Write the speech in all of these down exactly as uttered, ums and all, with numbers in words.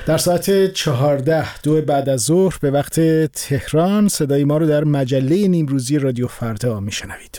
در ساعت چهارده دو بعد از ظهر به وقت تهران صدای ما رو در مجله نیمروزی رادیو فردا میشنوید.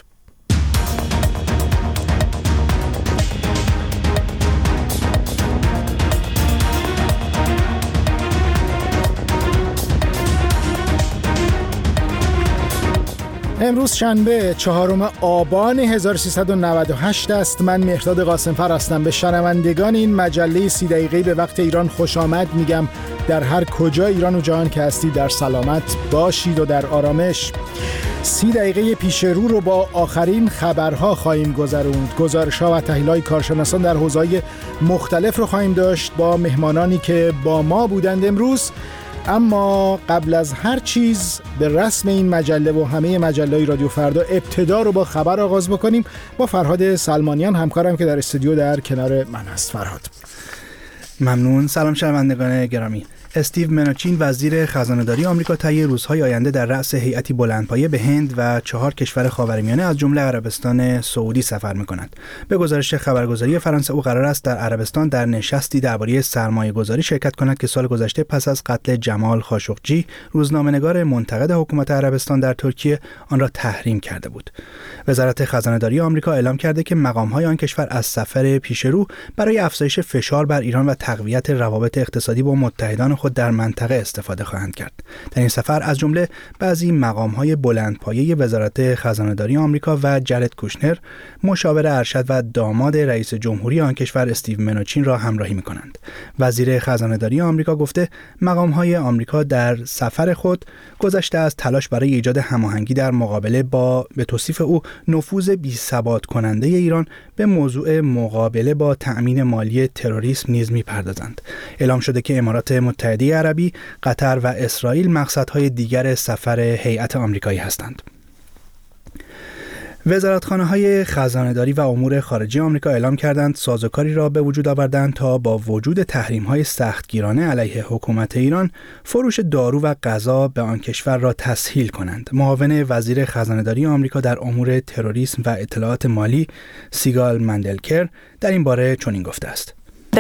امروز شنبه چهارم آبان هزار و سیصد و نود و هشت است. من مهرداد قاسمفر هستم. به شنوندگان این مجله سی دقیقه‌ای به وقت ایران خوش آمد میگم. در هر کجا ایران و جهان که هستید در سلامت باشید و در آرامش. سی دقیقه پیش رو رو با آخرین خبرها خواهیم گذروند. گزارش‌ها و تحلیل‌های کارشناسان در حوزه‌های مختلف رو خواهیم داشت با مهمانانی که با ما بودند امروز. اما قبل از هر چیز به رسم این مجله و همه مجله‌های رادیو فردا ابتدا رو با خبر آغاز بکنیم با فرهاد سلمانیان همکارم که در استودیو در کنار من است. فرهاد. ممنون. سلام شنوندگان گرامی. استیو منوچین وزیر خزانه‌داری آمریکا طی روزهای آینده در رأس هیئتی بلندپایه به هند و چهار کشور خاورمیانه از جمله عربستان سعودی سفر می‌کند. به گزارش خبرگزاری فرانسه او قرار است در عربستان در نشستی درباره سرمایه‌گذاری شرکت کند که سال گذشته پس از قتل جمال خاشقجی روزنامه‌نگار منتقد حکومت عربستان در ترکیه آن را تحریم کرده بود. وزارت خزانه‌داری آمریکا اعلام کرده که مقام‌های آن کشور از سفر پیشرو برای افزایش فشار بر ایران و تقویت روابط اقتصادی با متحدان خود در منطقه استفاده خواهند کرد. در این سفر از جمله بعضی مقام‌های بلندپایه وزارت خزانه‌داری آمریکا و جارد کوشنر، مشاور ارشد و داماد رئیس جمهوری آن کشور استیو منوچین را همراهی می‌کنند. وزیر خزانه‌داری آمریکا گفته مقام‌های آمریکا در سفر خود گذشته از تلاش برای ایجاد هماهنگی در مقابله با به توصیف او نفوذ بی‌ثبات کننده ایران به موضوع مقابله با تأمین مالی تروریسم نیز می‌پردازند. اعلام شده که امارات متحده عربی، قطر و اسرائیل مقصدهای دیگر سفر هیئت آمریکایی هستند. وزارتخانه‌های خزانه‌داری و امور خارجه آمریکا اعلام کردند سازوکاری را به وجود آوردند تا با وجود تحریم‌های سختگیرانه علیه حکومت ایران فروش دارو و غذا به آن کشور را تسهیل کنند. معاون وزیر خزانه‌داری آمریکا در امور تروریسم و اطلاعات مالی سیگال مندلکر در این باره چنین گفته است: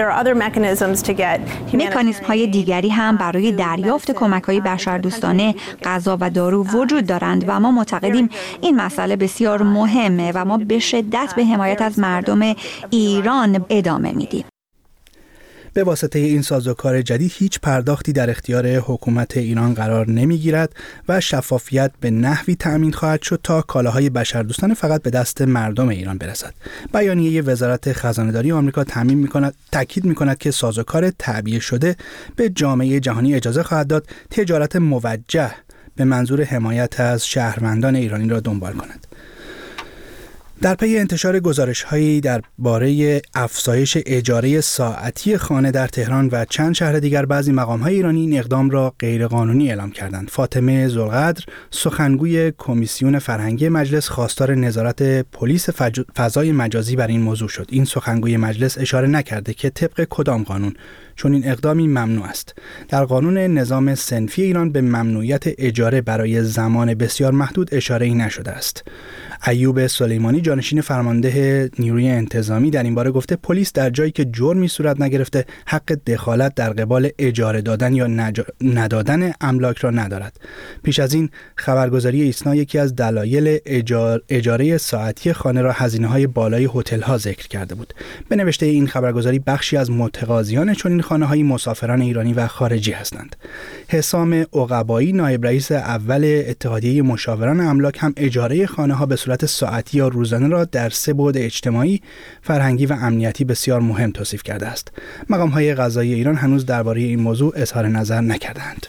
مکانیزم های دیگری هم برای دریافت کمک های بشردوستانه، غذا و دارو وجود دارند و ما معتقدیم این مسئله بسیار مهمه و ما به شدت به حمایت از مردم ایران ادامه میدیم. به واسطه این سازوکار جدید هیچ پرداختی در اختیار حکومت ایران قرار نمیگیرد و شفافیت به نحوی تأمین خواهد شد تا کالاهای بشردوستانه فقط به دست مردم ایران برسد. بیانیه وزارت خزانه‌داری آمریکا تضمین می‌کند تاکید می‌کند که سازوکار تعبیه شده به جامعه جهانی اجازه خواهد داد تجارت موجه به منظور حمایت از شهروندان ایرانی را دنبال کند. در پی انتشار گزارش‌هایی درباره افزایش اجاره ساعتی خانه در تهران و چند شهر دیگر، بعضی مقام‌های ایرانی این اقدام را غیرقانونی اعلام کردند. فاطمه ذوالقدر، سخنگوی کمیسیون فرهنگی مجلس، خواستار نظارت پلیس فج... فضای مجازی بر این موضوع شد. این سخنگوی مجلس اشاره نکرده که طبق کدام قانون چون این اقدامی ممنوع است. در قانون نظام صنفی ایران به ممنوعیت اجاره برای زمان بسیار محدود اشاره‌ای نشده است. ایوب سلیمانی، جانشین فرمانده نیروی انتظامی، در این باره گفته پلیس در جایی که جرمی صورت نگرفته حق دخالت در قبال اجاره دادن یا نج... ندادن املاک را ندارد. پیش از این خبرگزاری ایسنا یکی از دلایل اجار... اجاره ساعتی خانه را هزینه‌های بالای هتل‌ها ذکر کرده بود. به نوشته این خبرگزاری بخشی از متقاضیان چنین خانه‌های مسافران ایرانی و خارجی هستند. حسام عقبایی، نایب رئیس اول اتحادیه مشاوران املاک، هم اجاره خانه‌ها به صورت ساعتی یا روزانه را در سه بعد اجتماعی، فرهنگی و امنیتی بسیار مهم توصیف کرده است. مقام‌های قضایی ایران هنوز درباره این موضوع اظهار نظر نکردند.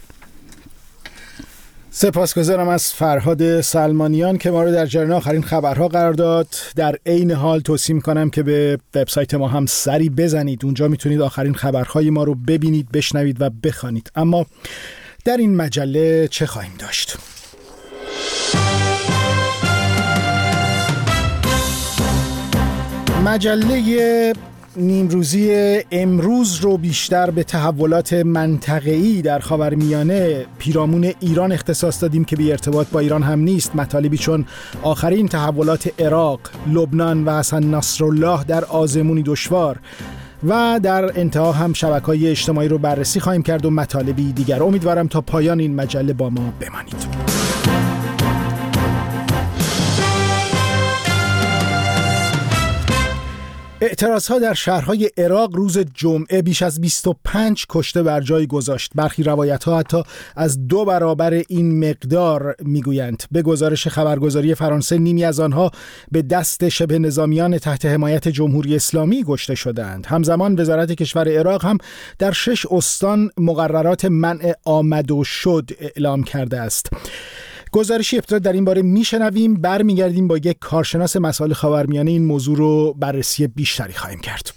سپاسگزارم از فرهاد سلمانیان که ما رو در جریان آخرین خبرها قرار داد. در عین حال توصیه می‌کنم که به وبسایت ما هم سری بزنید. اونجا میتونید آخرین خبرهای ما رو ببینید، بشنوید و بخوانید. اما در این مجله چه خواهیم داشت؟ مجله نیمروزی امروز رو بیشتر به تحولات منطقه‌ای در خاورمیانه پیرامون ایران اختصاص دادیم که بی ارتباط با ایران هم نیست. مطالبی چون آخرین تحولات عراق، لبنان و حسن نصرالله در آزمونی دشوار و در انتها هم شبکه‌های اجتماعی رو بررسی خواهیم کرد و مطالبی دیگر. امیدوارم تا پایان این مجله با ما بمانید. اعتراضها در شهرهای عراق روز جمعه بیش از بیست و پنج کشته بر جای گذاشت. برخی روایت‌ها حتی از دو برابر این مقدار میگویند. به گزارش خبرگزاری فرانسه نیمی از آنها به دست شبه نظامیان تحت حمایت جمهوری اسلامی کشته شدند. همزمان وزارت کشور عراق هم در شش استان مقررات منع آمد و شد اعلام کرده است. گزارشی ابتدا در این باره میشنویم، برمیگردیم با یک کارشناس مسائل خاورمیانه این موضوع رو بررسی بیشتری خواهیم کرد.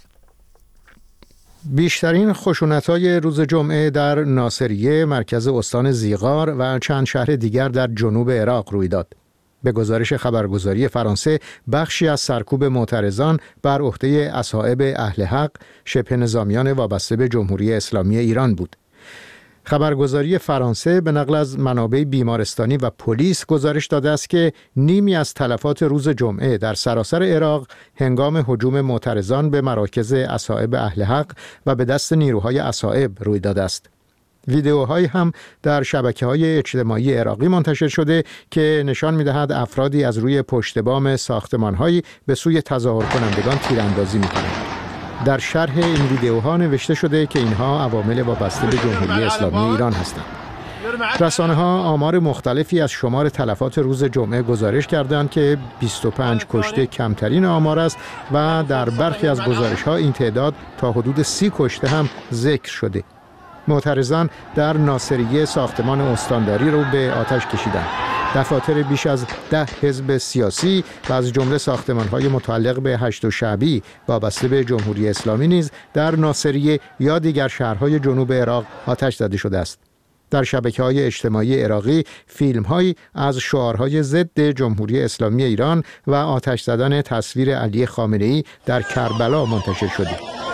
بیشترین خشونت‌های روز جمعه در ناصریه، مرکز استان زیغار و چند شهر دیگر در جنوب عراق روی داد. به گزارش خبرگزاری فرانسه، بخشی از سرکوب معترضان بر عهده اصحاب اهل حق، شبه نظامیان وابسته به جمهوری اسلامی ایران بود. خبرگزاری فرانسه به نقل از منابع بیمارستانی و پلیس گزارش داده است که نیمی از تلفات روز جمعه در سراسر عراق هنگام هجوم معترضان به مراکز اصحاب اهل حق و به دست نیروهای اصحاب روی داده است. ویدیوهایی هم در شبکه‌های اجتماعی عراقی منتشر شده که نشان می‌دهد افرادی از روی پشت بام ساختمان‌هایی به سوی تظاهر کنندگان تیراندازی می‌کنند. در شرح این ویدیوها نوشته شده که اینها عوامل وابسته به جمهوری اسلامی ایران هستند. رسانه‌ها آمار مختلفی از شمار تلفات روز جمعه گزارش کردند که بیست و پنج کشته کمترین آمار است و در برخی از گزارش‌ها این تعداد تا حدود سی کشته هم ذکر شده. معترضان در ناصریه ساختمان استانداری رو به آتش کشیدند. دفاتر بیش از ده حزب سیاسی و از جمله ساختمان‌های متعلق به هشت شعبی وابسته به جمهوری اسلامی نیز در ناصریه یا دیگر شهرهای جنوب عراق آتش زده شده است. در شبکه‌های اجتماعی عراقی فیلم‌هایی از شعارهای ضد جمهوری اسلامی ایران و آتش زدن تصویر علی خامنه‌ای در کربلا منتشر شده.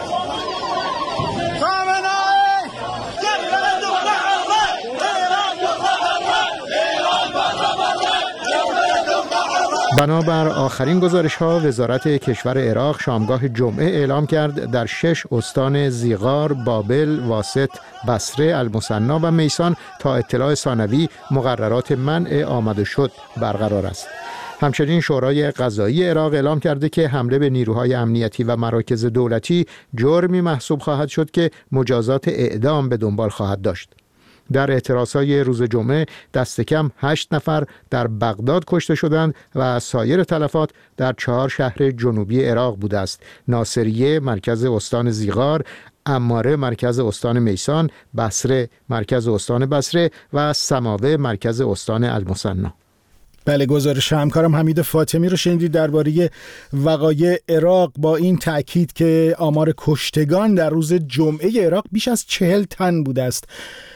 بنابر آخرین گزارش‌ها، وزارت کشور عراق شامگاه جمعه اعلام کرد در شش استان زیغار، بابل، واسط، بصره، المثنی و میسان تا اطلاع ثانوی مقررات منع آمد و شد برقرار است. همچنین شورای قضایی عراق اعلام کرده که حمله به نیروهای امنیتی و مراکز دولتی جرمی محسوب خواهد شد که مجازات اعدام به دنبال خواهد داشت. در اعتراضهای روز جمعه دست کم هشت نفر در بغداد کشته شدند و سایر تلفات در چهار شهر جنوبی عراق بوده است: ناصریه مرکز استان زیغار، عماره مرکز استان میسان، بصره مرکز استان بصره و سماوه مرکز استان المثنی. بله، گزارش همکارم حمید فاطمی رو شنیدید درباره وقایع عراق، با این تأکید که آمار کشتگان در روز جمعه عراق بیش از چهل تن بوده است.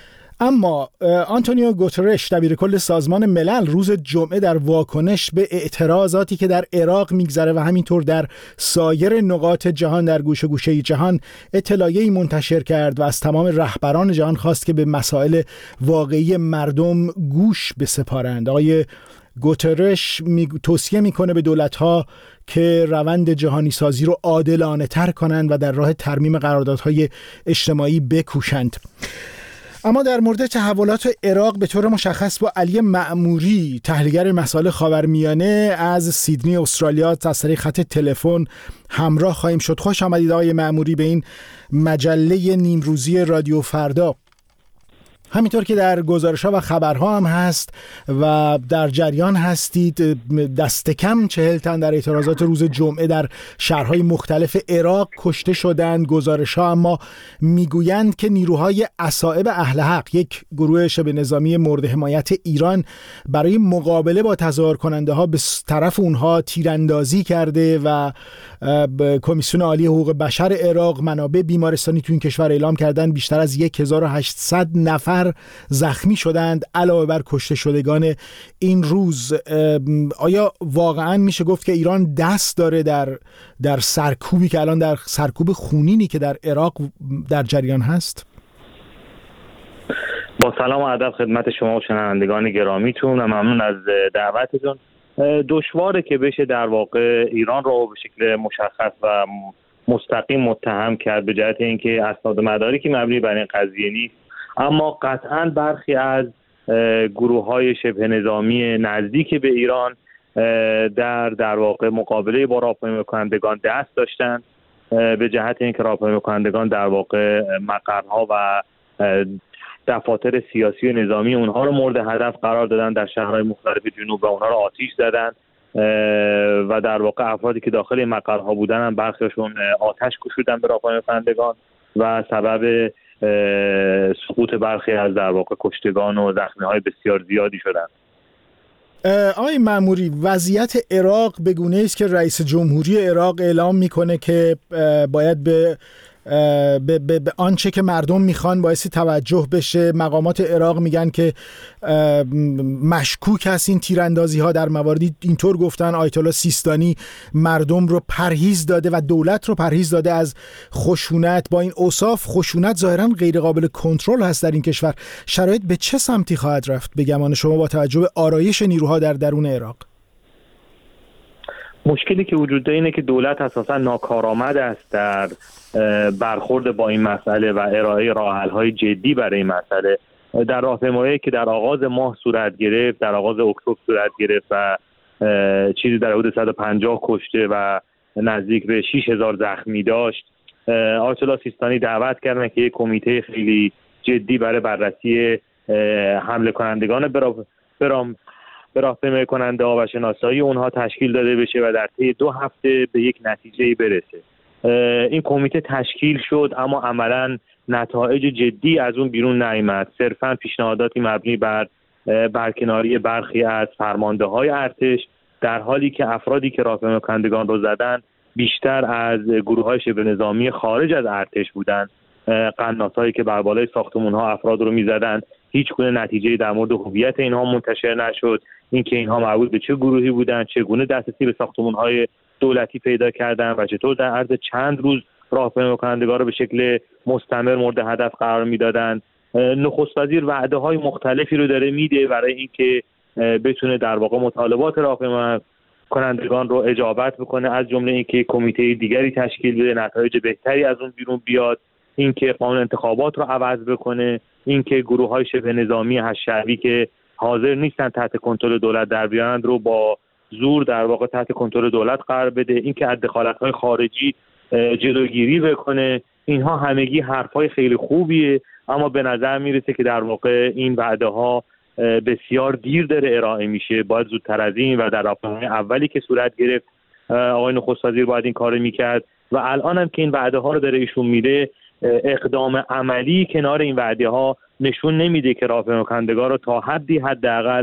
اما آنتونیو گوترش دبیر کل سازمان ملل روز جمعه در واکنش به اعتراضاتی که در عراق میگذره و همینطور در سایر نقاط جهان، در گوشه گوشه جهان، اطلاعیه‌ای منتشر کرد و از تمام رهبران جهان خواست که به مسائل واقعی مردم گوش بسپارند. آقای گوترش می توصیه میکنه به دولت‌ها که روند جهانی سازی رو عادلانه تر کنند و در راه ترمیم قراردادهای اجتماعی بکوشند. اما در مورد تحولات عراق به طور مشخص با علی معموری، تحلیلگر مسائل خاورمیانه از سیدنی استرالیا، از طریق خط تلفن همراه خواهیم شد. خوش آمدید آقای معموری به این مجله نیمروزی رادیو فردا. همینطور که در گزارش‌ها و خبرها هم هست و در جریان هستید، دست کم چهل تن در اعتراضات روز جمعه در شهرهای مختلف عراق کشته شدند. گزارش‌ها اما میگویند که نیروهای اصائب اهل حق، یک گروه شبه نظامی مورد حمایت ایران، برای مقابله با تظاهر کننده ها به طرف اونها تیراندازی کرده و کمیسیون عالی حقوق بشر عراق، منابع بیمارستانی تو این کشور اعلام کردن بیشتر از هزار و هشتصد نفر زخمی شدند علاوه بر کشته شدگان این روز. آیا واقعا میشه گفت که ایران دست داره در در سرکوبی که الان در سرکوب خونینی که در عراق در جریان هست؟ با سلام و ادب خدمت شما و شنوندگان گرامیتون و ممنون از دعوتتون. دشواره که بشه در واقع ایران رو به شکل مشخص و مستقیم متهم کرد به جهت اینکه اسناد مدارکی مبنی بر این قضیه نیست. اما قطعاً برخی از گروه‌های شبه نظامی نزدیک به ایران در در واقع مقابله با راهپیمایی کنندگان دست داشتند به جهت اینکه راهپیمایی کنندگان در واقع مقرها و دفاتر سیاسی و نظامی اونها رو مورد هدف قرار دادن در شهرهای مختلف جنوب و اونها رو آتش زدن و در واقع افرادی که داخل این مقرها بودن هم برخیشون آتش گشودن به راهپیمایی کنندگان و سبب سقوط برخی از در واقع کشتگان و زخمی‌های بسیار زیادی شدن. آقای مأموری، وضعیت عراق به گونه‌ای است که رئیس جمهوری عراق اعلام میکنه که باید به به, به, به آنچه که مردم میخوان باعث توجه بشه. مقامات عراق میگن که مشکوک هست این تیراندازی ها. در مواردی اینطور گفتن آیت الله سیستانی مردم رو پرهیز داده و دولت رو پرهیز داده از خشونت. با این اوصاف خشونت ظاهرا غیر قابل کنترل هست در این کشور. شرایط به چه سمتی خواهد رفت به گمان شما با توجه به آرایش نیروها در درون عراق؟ مشکلی که وجود داره اینه که دولت اساسا ناکارآمد است در برخورد با این مسئله و ارائه راه‌حل‌های جدی برای این مسئله. در راهپیمایی که در آغاز ماه صورت گرفت، در آغاز اکتبر صورت گرفت و چیزی در حدود صد و پنجاه کشته و نزدیک به شش هزار زخمی داشت، آیت الله سیستانی دعوت کردن که یک کمیته خیلی جدی برای بررسی حمله کنندگان برام برام به راهپیمایی کننده ها و شناسایی اونها تشکیل داده بشه و در طی دو هفته به یک نتیجه برسه. این کمیته تشکیل شد اما عملاً نتایج جدی از اون بیرون نیامد. صرفاً پیشنهاداتی مبنی بر برکناری برخی از فرمانده‌های ارتش، در حالی که افرادی که راهپیمایی کنندگان رو زدن بیشتر از گروه‌های شبه نظامی خارج از ارتش بودند. قناص‌هایی که بر بالای ساختمان‌ها افراد رو می‌زدند. هیچ گونه نتیجه‌ای در مورد هویت اینها منتشر نشد، اینکه اینها مربوط به چه گروهی بودند، چگونه دسترسی به ساختمان‌های دولتی پیدا کردند و چطور در عرض چند روز راهپیمایی کنندگان را به شکل مستمر مورد هدف قرار میدادند. نخست وزیر وعده‌های مختلفی رو داره میده برای اینکه بتونه در واقع مطالبات راهپیمایی کنندگان رو اجابت بکنه، از جمله اینکه کمیته دیگری تشکیل بده، نتایج بهتری از اون بیرون بیاد، اینکه قانون انتخابات رو عوض بکنه، اینکه گروه‌های شبه نظامی هشت‌شعبی که حاضر نیستن تحت کنترل دولت در بیارند رو با زور در واقع تحت کنترل دولت قرار بده، اینکه از دخالت‌های خارجی جلوگیری بکنه. اینها همگی حرفای خیلی خوبیه، اما به نظر میرسه که در واقع این وعده‌ها بسیار دیر داره ارائه میشه. باید زودتر از این و در راهپیمایی اولی که صورت گرفت آقای نخست وزیر باید این کارو میکرد و الان هم که این وعده‌ها رو داره ایشون میده، اقدام عملی کنار این وعده‌ها نشون نمیده که راهپیمایی کنندگان رو تا حدی حداقل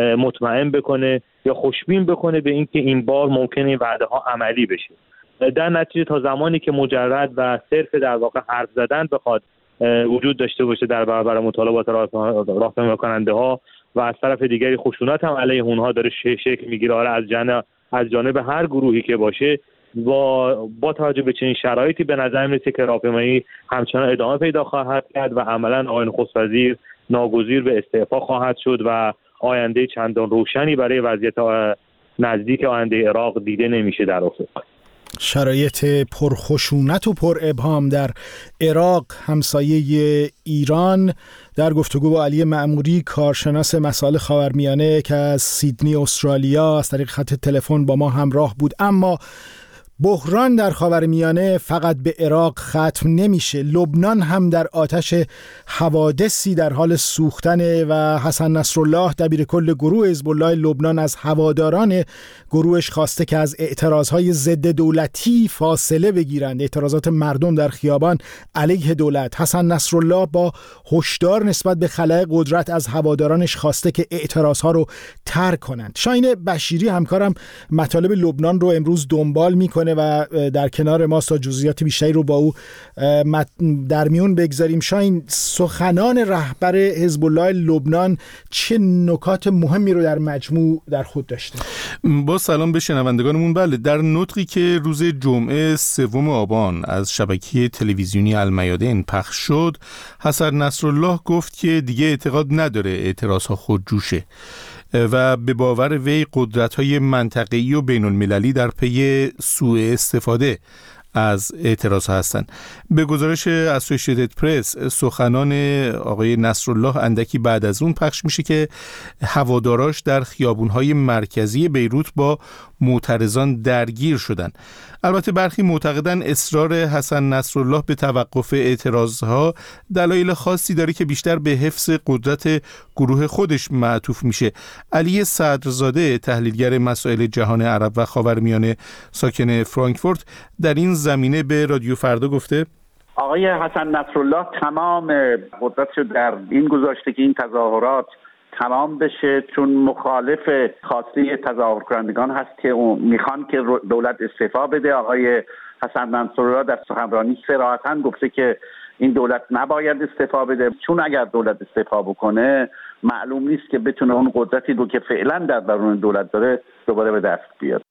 مطمئن بکنه یا خوشبین بکنه به اینکه این بار ممکنه این وعده‌ها عملی بشه. در نتیجه تا زمانی که مجرد و صرف در واقع حرف زدن بخواد وجود داشته باشه در برابر مطالبات راهپیمایی کننده ها و از طرف دیگری خشونت هم علیه اونها داره شکل میگیره، از جانب از جانب هر گروهی که باشه، با با توجه به چنین شرایطی به نظر میرسه که راهپیمایی همچنان ادامه پیدا خواهد کرد و عملاً آقای نخست وزیر ناگزیر به استعفا خواهد شد و آینده چندان روشنی برای وضعیت نزدیک آینده عراق دیده نمیشه در افق. شرایط پرخشونت و پر ابهام در عراق همسایه ایران. در گفتگو با علی مأموری، کارشناس مسائل خاورمیانه که از سیدنی استرالیا از طریق خط تلفن با ما همراه بود. اما بحران در خاورمیانه فقط به عراق ختم نمیشه. لبنان هم در آتش حوادثی در حال سوختن و حسن نصرالله دبیر کل گروه حزب الله لبنان از هواداران گروهش خواسته که از اعتراضهای ضد دولتی فاصله بگیرند، اعتراضات مردم در خیابان علیه دولت. حسن نصرالله با هشدار نسبت به خلأ قدرت از هوادارانش خواسته که اعتراضها رو ترک کنند. شاهین بشیری همکارم مطالب لبنان رو امروز دنبال میکنه و در کنار ما تا جزئیات بیشتری رو با او در میون بگذاریم. شاین، سخنان رهبر حزب الله لبنان چه نکات مهمی رو در مجموع در خود داشته؟ با سلام به شنوندگانمون. بله، در نطقی که روز جمعه سوم آبان از شبکه تلویزیونی المیادین پخش شد، حسن نصرالله گفت که دیگه اعتقاد نداره اعتراضها خودجوشه و به باور وی قدرت‌های منطقه‌ای و بین‌المللی در پی سوء استفاده از اعتراض هستند. به گزارش اسوسییتد پرس سخنان آقای نصرالله اندکی بعد از اون پخش میشه که هواداراش در خیابون‌های مرکزی بیروت با معترضان درگیر شدند. البته برخی معتقدن اصرار حسن نصرالله به توقف اعتراضها دلایل خاصی داره که بیشتر به حفظ قدرت گروه خودش معطوف میشه. علی صدرزاده تحلیلگر مسائل جهان عرب و خاورمیانه ساکن فرانکفورت در این زمینه به رادیو فردا گفته آقای حسن نصرالله تمام قدرتش در این گذاشته که این تظاهرات تمام بشه، چون مخالف خواسته تظاهر کنندگان هست که میخوان که دولت استعفا بده. آقای حسن نصرالله در سخنرانی صراحتاً گفته که این دولت نباید استعفا بده، چون اگر دولت استعفا بکنه معلوم نیست که بتونه اون قدرتی رو که فعلا در درون دولت داره دوباره به دست بیاد.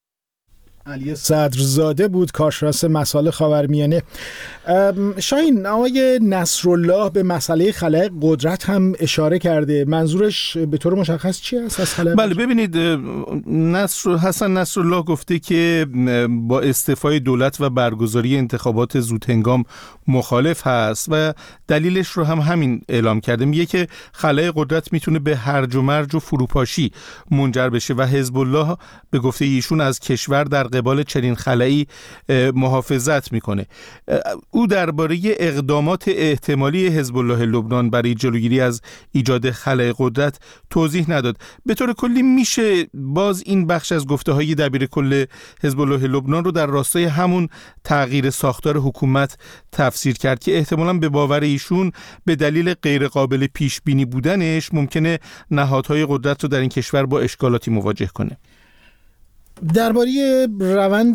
علی صدرزاده بود، کارشناس مسائل خاورمیانه. شاهین، آقای نصرالله به مسئله خلأ قدرت هم اشاره کرده. منظورش به طور مشخص چی است از خلأ؟ بله، ببینید نصر حسن نصرالله گفته که با استعفای دولت و برگزاری انتخابات زودهنگام مخالف هست و دلیلش رو هم همین اعلام کرده. میگه که خلأ قدرت میتونه به هرج و مرج و فروپاشی منجر بشه و حزب الله به گفته ایشون از کشور در قبال چنین خلایی محافظت میکنه. او درباره اقدامات احتمالی حزب الله لبنان برای جلوگیری از ایجاد خلأ قدرت توضیح نداد. به طور کلی میشه باز این بخش از گفته‌های دبیر کل حزب الله لبنان رو در راستای همون تغییر ساختار حکومت تفسیر کرد که احتمالاً به باور ایشون به دلیل غیر قابل پیش بینی بودنش ممکنه نهادهای قدرت رو در این کشور با اشکالاتی مواجه کنه. درباره روند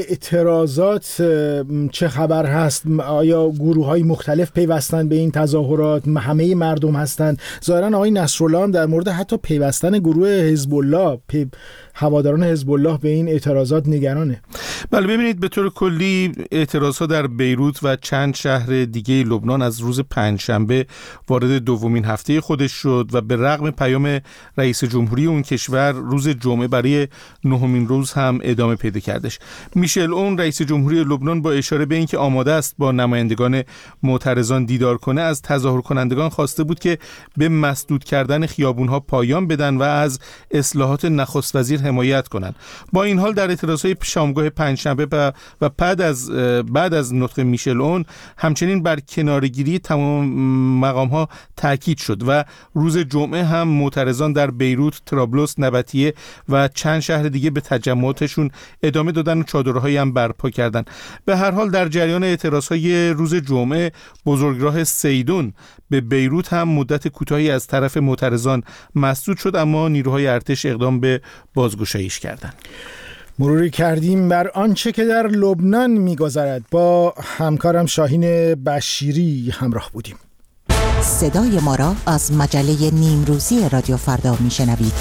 اعتراضات چه خبر هست؟ آیا گروه‌های مختلف پیوستن به این تظاهرات؟ همه مردم هستند؟ ظاهراً آقای نصرالله هم در مورد حتی پیوستن گروه حزب الله، پی... هواداران حزب الله به این اعتراضات نگرانه. بله، ببینید به طور کلی اعتراضها در بیروت و چند شهر دیگه لبنان از روز پنجشنبه وارد دومین هفته خودش شد و به رغم پیام رئیس جمهوری اون کشور روز جمعه برای نهمین روز هم ادامه پیدا کردش. میشل اون رئیس جمهوری لبنان با اشاره به اینکه آماده است با نمایندگان معترضان دیدار کنه از تظاهر کنندگان خواسته بود که به مسدود کردن خیابونها پایان بدن و از اصلاحات نخست وزیر حمایت کنند. با این حال در اعتراضهای شامگاه پنجشنبه و بعد از بعد از نطق میشل اون همچنین بر کنارگیری تمام مقام‌ها تاکید شد و روز جمعه هم معترضان در بیروت، طرابلس، نبطیه و چند شهر دیگه به تجمعاتشون ادامه دادن و چادرهایی هم برپا کردن. به هر حال در جریان اعتراضهای روز جمعه بزرگراه سیدون به بیروت هم مدت کوتاهی از طرف معترضان مسدود شد، اما نیروهای ارتش اقدام به بازگشاییش کردند. مروری کردیم بر آنچه که در لبنان می‌گذرد. با همکارم شاهین بشیری همراه بودیم. صدای ما را از مجله نیمروزی رادیو فردا میشنوید.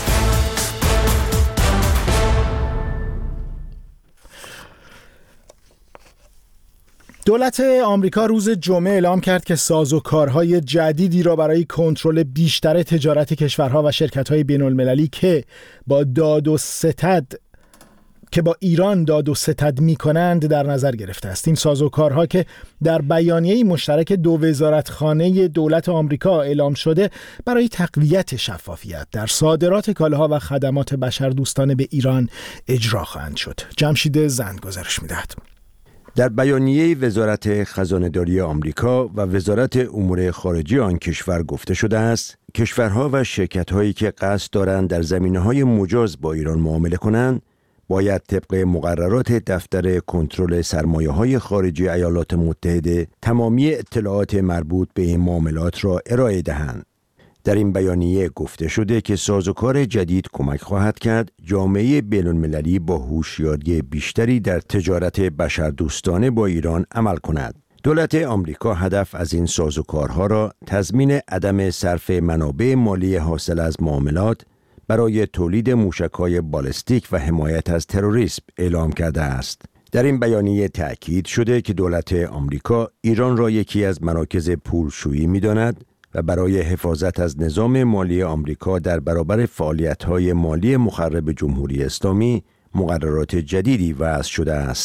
دولت آمریکا روز جمعه اعلام کرد که سازوکارهای جدیدی را برای کنترل بیشتر تجارت کشورها و شرکت‌های بین‌المللی که با داد و ستد که با ایران داد و ستد می‌کنند در نظر گرفته است. این سازوکارها که در بیانیه مشترک دو وزارتخانه دولت آمریکا اعلام شده برای تقویت شفافیت در صادرات کالاها و خدمات بشردوستانه به ایران اجرا خواهند شد. جمشید زند گزارش می‌دهد. در بیانیه وزارت خزانه‌داری آمریکا و وزارت امور خارجه آن کشور گفته شده است کشورها و شرکت‌هایی که قصد دارند در زمینه‌های مجاز با ایران معامله کنند باید طبق مقررات دفتر کنترل سرمایه‌های خارجی ایالات متحده تمامی اطلاعات مربوط به این معاملات را ارائه دهند. در این بیانیه گفته شده که سازوکار جدید کمک خواهد کرد جامعه بین‌المللی با هوشیاری بیشتری در تجارت بشردوستانه با ایران عمل کند. دولت آمریکا هدف از این سازوکارها را تضمین عدم صرف منابع مالی حاصل از معاملات برای تولید موشک‌های بالستیک و حمایت از تروریسم اعلام کرده است. در این بیانیه تأکید شده که دولت آمریکا ایران را یکی از مراکز پولشویی می‌داند و برای حفاظت از نظام مالی آمریکا در برابر فعالیت‌های مالی مخرب جمهوری اسلامی مقررات جدیدی وضع شده است.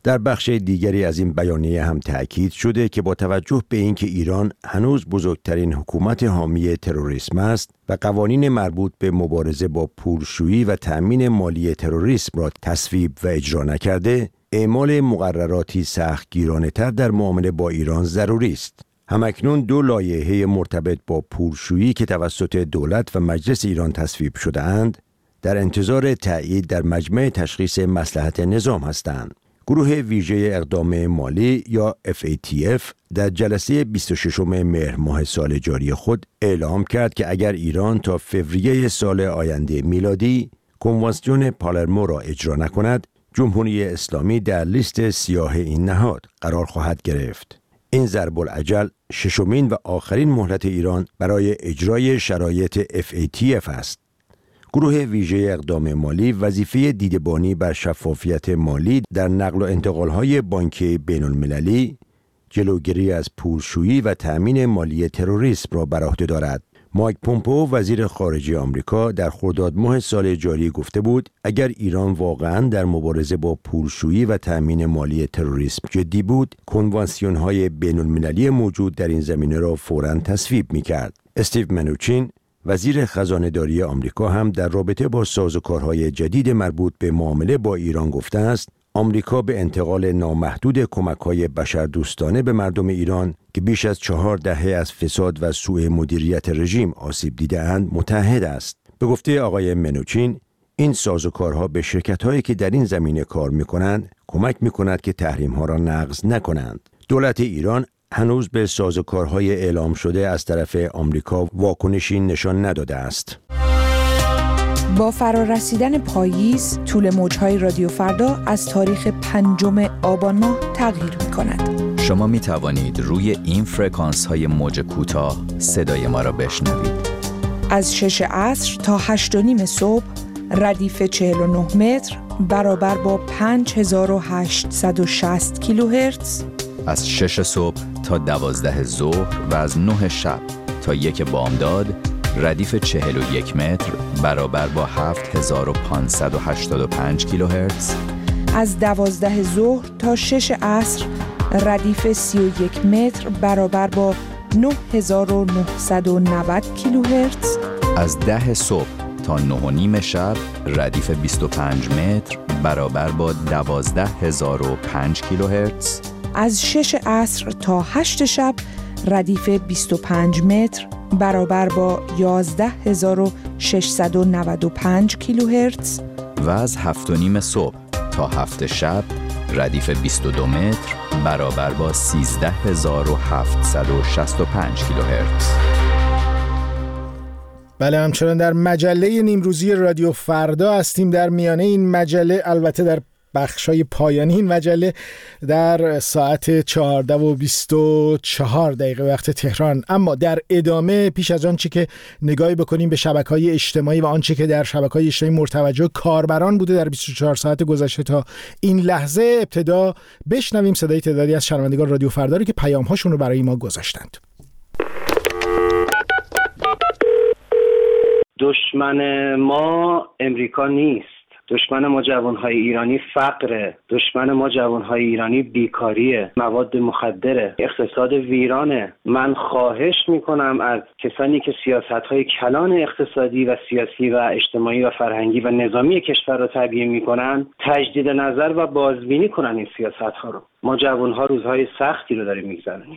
در بخش دیگری از این بیانیه هم تأکید شده که با توجه به اینکه ایران هنوز بزرگترین حکومت حامی تروریسم است و قوانین مربوط به مبارزه با پولشویی و تأمین مالی تروریسم را تصویب و اجرا نکرده، اعمال مقرراتی سختگیرانه‌تر در معامله با ایران ضروری است. همکنون دو لایحه مرتبط با پولشویی که توسط دولت و مجلس ایران تصویب شده اند، در انتظار تأیید در مجمع تشخیص مصلحت نظام هستند. گروه ویژه اقدام مالی یا اف ای تی اف در جلسه بیست و ششم مهر ماه سال جاری خود اعلام کرد که اگر ایران تا فوریه سال آینده میلادی کنوانسیون پالرمو را اجرا نکند، جمهوری اسلامی در لیست سیاه این نهاد قرار خواهد گرفت. این ضرب العجل ششمین و آخرین مهلت ایران برای اجرای شرایط اف ای تی اف است. گروه ویژه اقدام مالی وظیفه دیدبانی بر شفافیت مالی در نقل و انتقال‌های بانکی بین‌المللی، جلوگیری از پولشویی و تأمین مالی تروریسم را بر عهده دارد. مایک پومپئو وزیر خارجه آمریکا در خرداد ماه سال جاری گفته بود اگر ایران واقعاً در مبارزه با پولشویی و تأمین مالی تروریسم جدی بود، کنوانسیون‌های بین‌المللی موجود در این زمینه را فوراً تصویب می‌کرد. استیو منوچین وزیر خزانه‌داری آمریکا هم در رابطه با سازوکارهای جدید مربوط به معامله با ایران گفته است آمریکا به انتقال نامحدود کمک‌های بشردوستانه به مردم ایران که بیش از چهار دهه از فساد و سوء مدیریت رژیم آسیب دیده‌اند متحد است. به گفته آقای منوچین، این سازوکارها به شرکت‌هایی که در این زمینه کار می‌کنند کمک می‌کند که تحریم‌ها را نقض نکنند. دولت ایران هنوز به سازوکارهای اعلام شده از طرف آمریکا واکنشی نشان نداده است. با فرارسیدن پاییز، طول موج‌های رادیو فردا از تاریخ پنجم آبان ماه تغییر می‌کند. شما می‌توانید روی این فرکانس‌های موج کوتاه صدای ما را بشنوید. از شش عصر تا هشت و نیم صبح، ردیف چهل و نه متر برابر با پنج هزار و هشتصد و شصت کیلوهرتز. از شش صبح تا دوازده ظهر و از نه شب تا یک بامداد، ردیف چهل و یک متر برابر با هفت هزار و پانصد و هشتاد و پنج کیلوهرتز. از دوازده ظهر تا شش عصر، ردیف سی و یک متر برابر با نه هزار و نهصد و نود کیلوهرتز. از ده صبح تا نه و نیم شب، ردیف بیست و پنج متر برابر با دوازده هزار و پنج کیلوهرتز. از شش عصر تا هشت شب، ردیف بیست و پنج متر برابر با یازده هزار و ششصد و نود و پنج کیلوهرتز. و از هفت و نیم صبح تا هفت شب، ردیف بیست و دو متر برابر با سیزده هزار و هفتصد و شصت و پنج کیلوهرتز. بله، همچنان در مجله نیمروزی رادیو فردا هستیم. در میانه این مجله، البته در بخشای پایانی این مجله، در ساعت چهارده و بیست و چهار دقیقه وقت تهران. اما در ادامه، پیش از آن چی که نگاهی بکنیم به شبکه‌های اجتماعی و آنچه که در شبکه‌های اجتماعی مرتوجه کاربران بوده در بیست و چهار ساعت گذشته تا این لحظه، ابتدا بشنویم صدای تعدادی از شنوندگان رادیو فردا که پیام‌هاشون رو برای ما گذاشتند. دشمن ما امریکا نیست. دشمن ما جوانهای ایرانی فقره. دشمن ما جوانهای ایرانی بیکاریه، مواد مخدره، اقتصاد ویرانه. من خواهش میکنم از کسانی که سیاستهای کلان اقتصادی و سیاسی و اجتماعی و فرهنگی و نظامی کشور را تبیین میکنن، تجدید نظر و بازبینی کنن این سیاستها رو. ما جوانها روزهای سختی رو داریم میگذرونیم.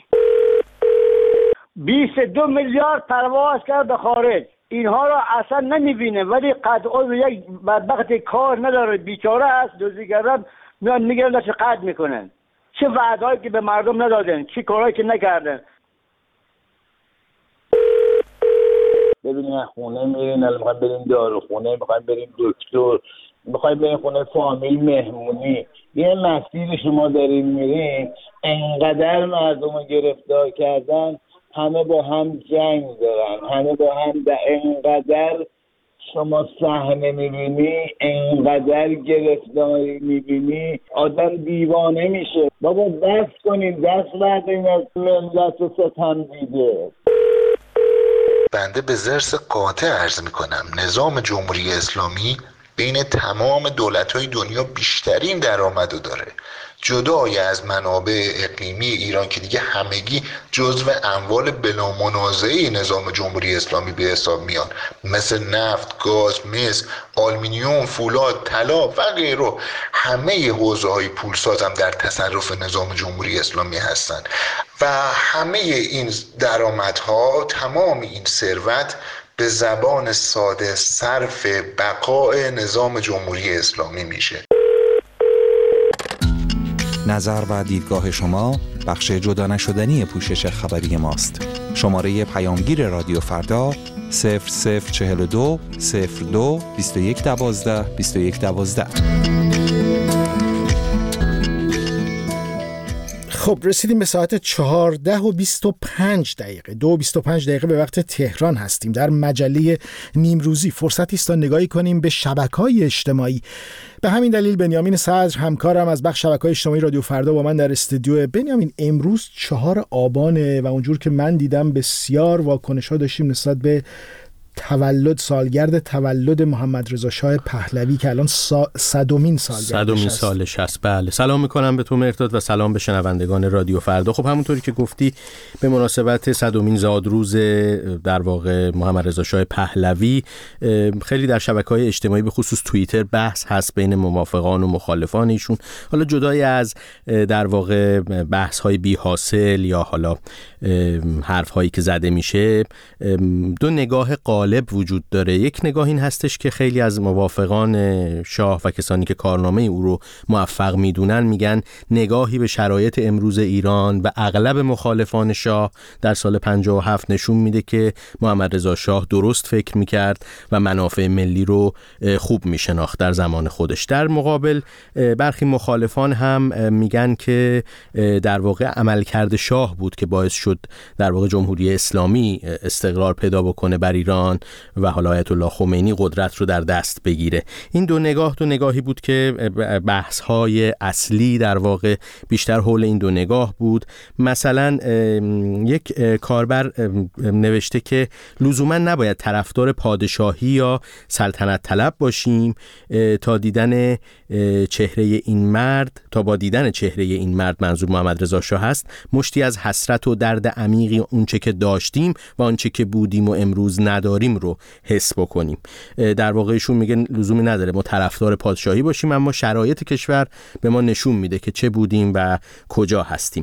بیست و دو میلیارد پرواز کرد به خارج. اینها را اصلا نمیبینه، ولی قد عضو یک بدبخت کار نداره، بیچاره است. دوزیگران میان میگیرن دست قد میکنن. چه وعدهایی که به مردم ندادن، چه کارهایی که نکردن. ببینیم خونه میرین، الان میخوایم بریم داروخونه، میخوایم بریم دکتر، میخوایم بریم خونه فامیل مهمونی. یه مسیر شما دارین میرین، انقدر مردم رو گرفتار کردن، همه با هم جنگ دارن، همه با هم در انقدر شما صحنه میبینی، انقدر گرفتاری میبینی، آدم دیوانه میشه. بابا دست کنین، دست بردارین از ملت و ستم دیده. بنده به ضرس قاطع عرض میکنم نظام جمهوری اسلامی بین تمام دولت‌های دنیا بیشترین درآمدو داره، جدای از منابع اقلیمی ایران که دیگه همگی جزو اموال بلا منازعه نظام جمهوری اسلامی به حساب میان، مثل نفت، گاز، مس، آلومینیوم، فولاد، طلا و غیره. همه حوزه‌های پولساز هم در تصرف نظام جمهوری اسلامی هستن و همه این درآمدها، تمام این ثروت به زبان ساده صرف بقای نظام جمهوری اسلامی میشه. نظر و دیدگاه شما بخش جدا نشدنی پوشش خبری ماست. شماره پیامگیر رادیو فردا صفر صفر چهل و دو صفر دو بیست و یک دوازده بیست و یک دوازده. خب رسیدیم به ساعت چهارده و بیست و پنج دقیقه دو و بیست و پنج دقیقه به وقت تهران هستیم. در مجله نیمروزی فرصتی است تا نگاهی کنیم به شبکه‌های اجتماعی. به همین دلیل بنیامین صدر همکارم از بخش شبکه‌های اجتماعی رادیو فردا با من در استودیو. بنیامین، امروز چهار آبانه و اونجور که من دیدم بسیار واکنش‌ها داشتیم نسبت به تولد، سالگرد تولد محمد رضا شاه پهلوی که الان سا... صدمین سالگردش صدمین سالش هست. بله، سلام میکنم به تو مرداد و سلام به شنوندگان رادیو فردا. خب همونطوری که گفتی به مناسبت صدمین زادروز در واقع محمد رضا شاه پهلوی خیلی در شبکه‌های اجتماعی به خصوص توییتر بحث هست بین موافقان و مخالفان ایشون. حالا جدای از در واقع بحث‌های بی حاصل یا حالا حرف‌هایی که زده میشه، دو نگاه غالب وجود داره. یک نگاه این هستش که خیلی از موافقان شاه و کسانی که کارنامه او رو موفق میدونن میگن نگاهی به شرایط امروز ایران و اغلب مخالفان شاه در سال پنجاه و هفت نشون میده که محمد رضا شاه درست فکر میکرد و منافع ملی رو خوب میشناخت در زمان خودش. در مقابل برخی مخالفان هم میگن که در واقع عملکرد شاه بود که باعث شد در واقع جمهوری اسلامی استقرار پیدا بکنه بر ایران و حالا آیت الله خمینی قدرت رو در دست بگیره. این دو نگاه دو نگاهی بود که بحث‌های اصلی در واقع بیشتر حول این دو نگاه بود. مثلا یک کاربر نوشته که لزوما نباید طرفدار پادشاهی یا سلطنت طلب باشیم تا دیدن چهره این مرد تا با دیدن چهره این مرد، منظور محمد رضا شاه است، مشتی از حسرت و درد عمیقی اونچه که داشتیم و آنچه که بودیم و امروز نداریم رو حس بکنیم. در واقعشون میگه لزومی نداره ما طرفدار پادشاهی باشیم، اما شرایط کشور به ما نشون میده که چه بودیم و کجا هستیم.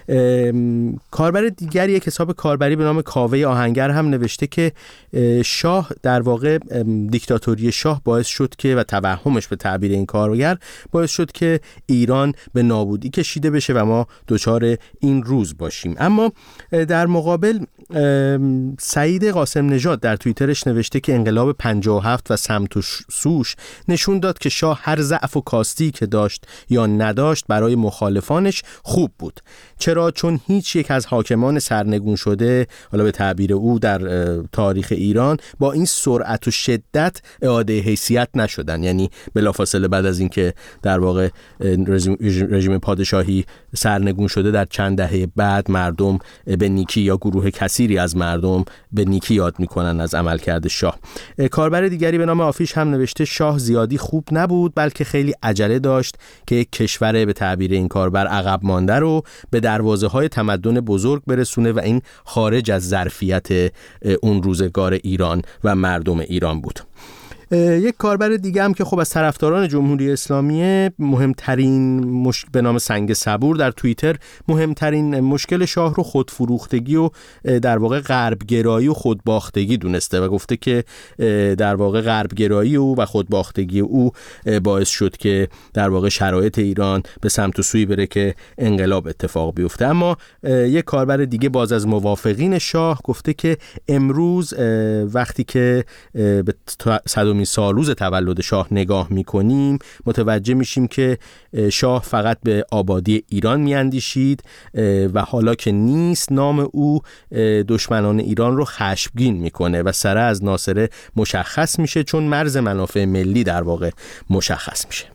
کاربر دیگری، یک حساب کاربری به نام کاوه آهنگر هم نوشته که شاه در واقع دیکتاتوری شاه باعث شد که و توهمش به تعبیر این کارگر باعث شد که ایران به نابودی کشیده بشه و ما دچار این روز باشیم. اما در مقابل سعید قاسم نژاد در توییترش نوشته که انقلاب پنجاه و هفت و سمت و سوش نشون داد که شاه هر ضعف و کاستی که داشت یا نداشت برای مخالفانش خوب بود. چرا؟ چون هیچ یک از حاکمان سرنگون شده، حالا به تعبیر او، در تاریخ ایران با این سرعت و شدت اعاده حیثیت نشدن. یعنی بلافاصله بعد از اینکه در واقع رژیم, رژیم پادشاهی سرنگون شده، در چند دهه بعد مردم به نیکی یا گروه کثیری از مردم به نیکی یاد میکنن از عملکرد شاه. کاربر دیگری به نام آفیش هم نوشته شاه زیادی خوب نبود، بلکه خیلی عجله داشت که یک کشور به تعبیر این کاربر عقب مانده رو به دروازه های تمدن بزرگ برسونه و این خارج از ظرفیت اون روزگار ایران و مردم ایران بود. یک کاربر دیگه هم که خب از طرفداران جمهوری اسلامی، مهمترین مش... به نام سنگ صبور در توییتر مهمترین مشکل شاه رو خودفروختگی و در واقع غربگرایی و خودباختگی دونسته و گفته که در واقع غربگرایی او و خودباختگی او باعث شد که در واقع شرایط ایران به سمت و سوی بره که انقلاب اتفاق بیفته. اما یک کاربر دیگه باز از موافقین شاه گفته که امروز وقتی که به صدمین سالروز تولد شاه نگاه میکنیم متوجه میشیم که شاه فقط به آبادی ایران میاندیشید و حالا که نیست نام او دشمنان ایران رو خشمگین میکنه و سره از ناصره مشخص میشه، چون مرز منافع ملی در واقع مشخص میشه.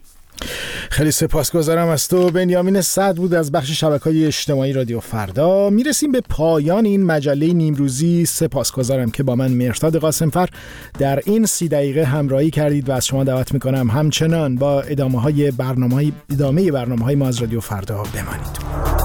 خیلی سپاسگزارم از تو. بنیامین سعد بود از بخش شبکه‌های اجتماعی رادیو فردا. میرسیم به پایان این مجله نیمروزی. سپاسگزارم که با من مهرداد قاسمفر در این سی دقیقه همراهی کردید و از شما دعوت میکنم همچنان با ادامه های برنامه های ادامه برنامه های ما از رادیو فردا بمانید.